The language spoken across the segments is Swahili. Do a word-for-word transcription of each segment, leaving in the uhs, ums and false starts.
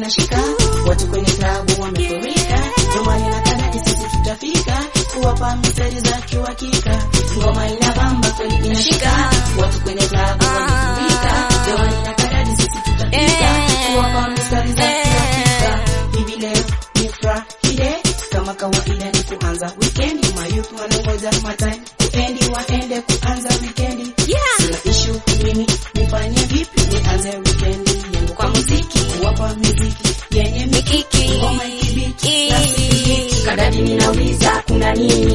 inashika, watu kwenye klabu wamefurika. Jomani na Kanadi sisi tutafika, kuwapa mistari za kiuhakika. Ngoma inabamba kweli inashika, watu kwenye klabu wamefurika. Jomani na Kanadi sisi tutafika, kuwapa mistari za kiuhakika. Hivi leo ni Friday, kama kawaida ni kuanza weekend. Mayuth wanangoja matime kuendi, waende kuanza weekend. Sina issue mimi nifanye vipi, nianze weekend yangu kwa muziki, kuwapa muziki yenye mikiki, ngoma ikibiti Kanadi. Ninauliza kuna nini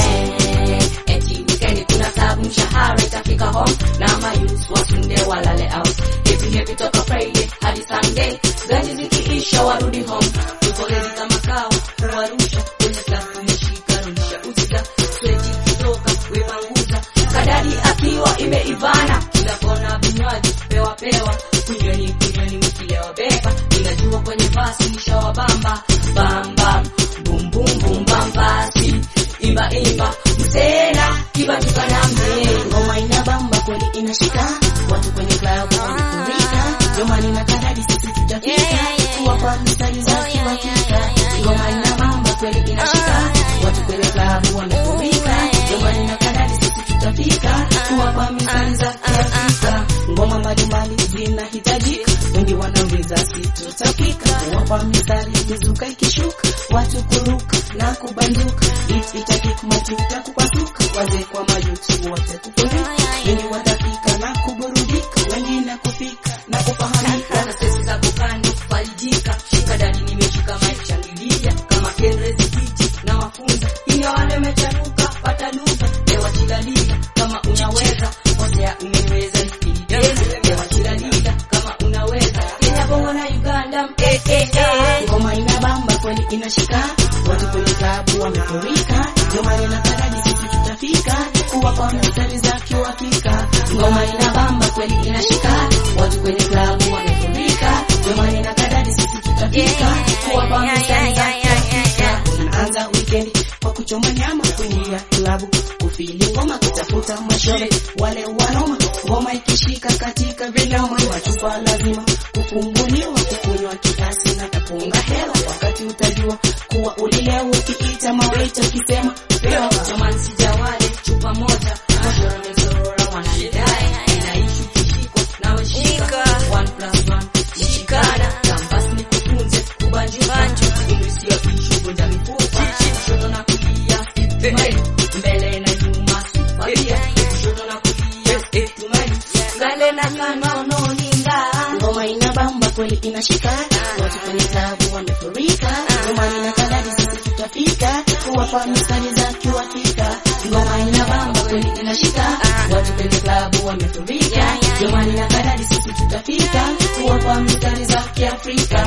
eh, eti weekend kuna sababu mshahara itafika home na mayuth wasunde walale out. Happy happy toka Friday hadi Sunday, ganji zikiisha warudi home. Tuko ready kama kawa warusha kwenye klabu, umeshika rusha uziza sweji kutoka wepanguza. Kanadi akiwa imeivana, kila kona vinywaji pewa pewa, kunyweni kunyweni mkilewa beba. Ninajua kwenye basi nishawabamba bam bam boom boom boom bam basi imba imba msena kiba tukana mbe. Ngoma inabamba kweli inashika, watu kwenye klabu wamefurika. Jomani na Kanadi sisi tutafika, kuwapa mistari za kiuhakika. Ngoma inabamba kweli inashika, watu kwenye klabu wamefurika. Jomani na Kanadi sisi tutafika, kuwapa mistari za kiuhakika. Ngoma mbalimbali zinahitajika, wengi wanauliza si tutafika, kuwapa mistari mizuka ikishuka, watu kuruka na kubanduka. It's itakik matuta kupasuka, wazee kwa mayuth wote kufurika. Wengi watafika na kuburudika, wengine kufika na kufahamika. Na sisi za kukando falijika, shika dadi nimeshika mic shangilia, kama Kenrezi kiti na wafunza. Inga wale mechanuka pata lugha, lewa chilalila kama unaweza, potea umeweza ikideza. Lewa chilalila kama unaweza, Kenya Bongo na Uganda eh eh eh. Ngoma inabamba kweli inashika, watu kwenye klabu wamefurika. Jomani na Kanadi sisi tutafika, kuwapa mistari za kiuhakika. Ngoma inabamba kweli inashika, watu kwenye klabu wamefurika. Jomani na Kanadi sisi tutafika, kuwapa mistari za kiuhakika. Tunaanza weekend kwa kuchoma nyama, kuingia klabu kufili ngoma, kutafuta mashobe wale wanoma. Ngoma ikishika katika vinoma, machupa lazima kufunguliwa, kukunywa kiasi na tapunga hewa. Wakati utajua kuwa ulilewa, ukiita mawaita ukisema pewa. Jomani sijawale chupa moja, mashora mezorora wanalidai. Inaishi kishiko na washika, one plus one ishikana. Campus ni kufunze kubanjubanju, umisia ishu gonja mifupa. Kushoto na kulia tumai, mbele na nyuma sifalia. Kushoto na kulia tumai, mbele na nyuma unoninga. Ngoma inabamba kweli inashika, watu kwenye klabu wamefurika. Jomani na Kanadi sisi tutafika, kuwapa mistari za kiuhakika. Ngoma inabamba kweli inashika, watu kwenye klabu wamefurika. Jomani na Kanadi sisi tutafika, kuwapa mistari za Kiafrika.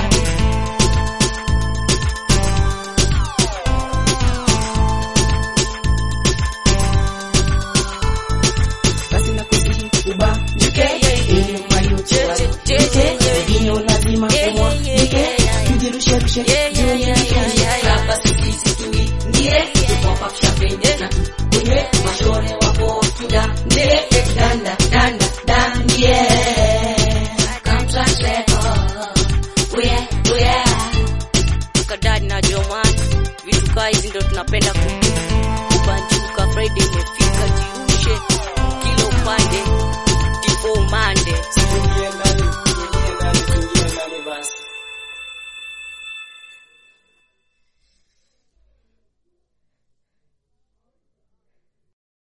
Basi nakusihi ubanjuke, ili mayuth wajike. Vinyo lazima kumwagike, tujirushe rushe juu ya weekend. Klaba sisi tuingie, tupop up champagne na tukunywe. Mashore wapo tudande, danda danda dandie. Come translate oh yeah oh yeah. Kanadi na Jomani, vitu kaa hizi ndo tunapenda kubanjuka Friday.